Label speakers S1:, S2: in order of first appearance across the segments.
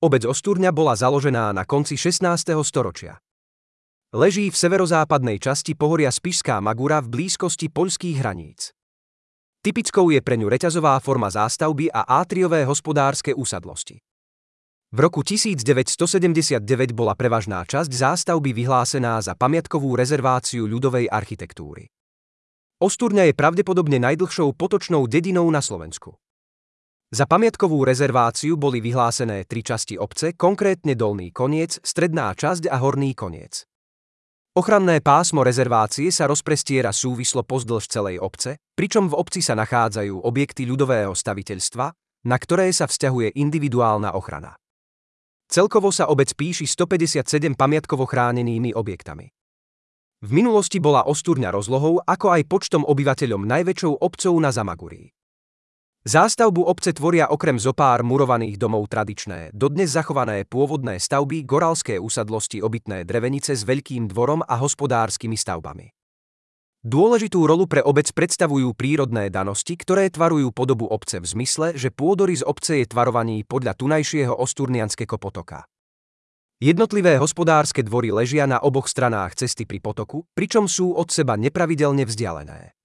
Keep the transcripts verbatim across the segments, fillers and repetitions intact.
S1: Obec Osturňa bola založená na konci šestnásteho storočia. Leží v severozápadnej časti pohoria Spišská Magura v blízkosti poľských hraníc. Typickou je pre ňu reťazová forma zástavby a átriové hospodárske usadlosti. V roku tisícdeväťstosedemdesiatdeväť bola prevažná časť zástavby vyhlásená za pamiatkovú rezerváciu ľudovej architektúry. Osturňa je pravdepodobne najdlhšou potočnou dedinou na Slovensku. Za pamiatkovú rezerváciu boli vyhlásené tri časti obce, konkrétne Dolný koniec, stredná časť a Horný koniec. Ochranné pásmo rezervácie sa rozprestiera súvislo pozdĺž celej obce, pričom v obci sa nachádzajú objekty ľudového staviteľstva, na ktoré sa vzťahuje individuálna ochrana. Celkovo sa obec píši stopäťdesiatsedem pamiatkovo chránenými objektami. V minulosti bola Osturňa rozlohou, ako aj počtom obyvateľom najväčšou obcou na Zamagurí. Zástavbu obce tvoria okrem zopár murovaných domov tradičné, dodnes zachované pôvodné stavby, goralské usadlosti, obytné drevenice s veľkým dvorom a hospodárskymi stavbami. Dôležitú rolu pre obec predstavujú prírodné danosti, ktoré tvarujú podobu obce v zmysle, že pôdorys obce je tvarovaný podľa tunajšieho osturnianskeho potoka. Jednotlivé hospodárske dvory ležia na oboch stranách cesty pri potoku, pričom sú od seba nepravidelne vzdialené.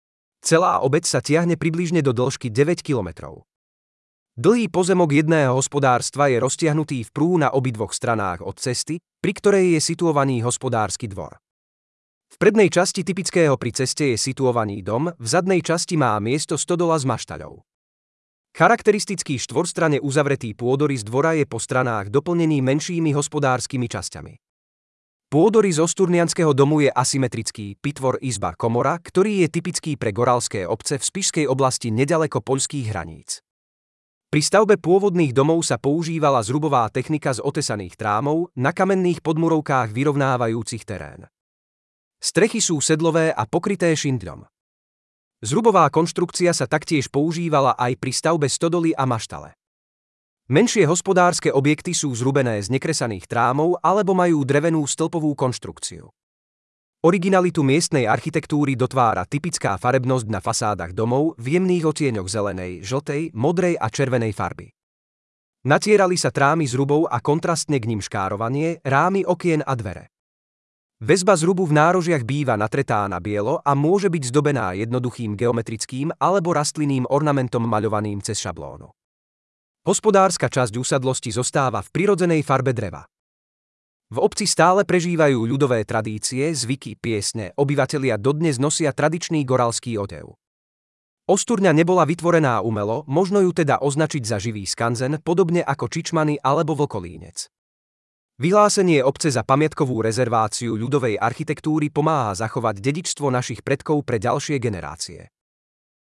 S1: Celá obec sa tiahne približne do dĺžky deväť kilometrov. Dlhý pozemok jedného hospodárstva je roztiahnutý v prúhu na obidvoch stranách od cesty, pri ktorej je situovaný hospodársky dvor. V prednej časti typického pri ceste je situovaný dom, v zadnej časti má miesto stodola s maštaľou. Charakteristický štvorstranne uzavretý pôdorys dvora je po stranách doplnený menšími hospodárskymi časťami. Pôdorys osturnianskeho domu je asymetrický, pitvor izba komora, ktorý je typický pre goralské obce v Spišskej oblasti neďaleko poľských hraníc. Pri stavbe pôvodných domov sa používala zrubová technika z otesaných trámov na kamenných podmurovkách vyrovnávajúcich terén. Strechy sú sedlové a pokryté šindľom. Zrubová konštrukcia sa taktiež používala aj pri stavbe stodoly a maštale. Menšie hospodárske objekty sú zrubené z nekresaných trámov alebo majú drevenú stĺpovú konštrukciu. Originalitu miestnej architektúry dotvára typická farebnosť na fasádach domov v jemných odtieňoch zelenej, žltej, modrej a červenej farby. Natierali sa trámy zrubov a kontrastne k nim škárovanie, rámy okien a dvere. Väzba zrubu v nárožiach býva natretá na bielo a môže byť zdobená jednoduchým geometrickým alebo rastlinným ornamentom maľovaným cez šablónu. Hospodárska časť usadlosti zostáva v prirodzenej farbe dreva. V obci stále prežívajú ľudové tradície, zvyky, piesne, obyvatelia dodnes nosia tradičný goralský odev. Osturňa nebola vytvorená umelo, možno ju teda označiť za živý skanzen, podobne ako Čičmany alebo Vlkolínec. Vyhlásenie obce za pamiatkovú rezerváciu ľudovej architektúry pomáha zachovať dedičstvo našich predkov pre ďalšie generácie.